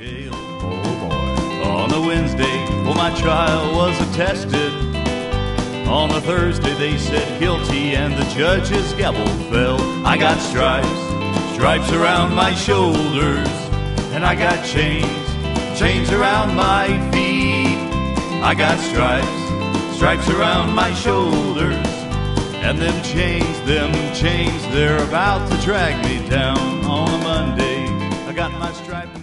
jail. Oh boy. On a Wednesday, well, my trial was attested. On a Thursday, they said guilty, and the judge's gavel fell. I got stripes around my shoulders, and I got chains around my feet. I got stripes around my shoulders, and them chains, they're about to drag me down. On a Monday, I got my stripe.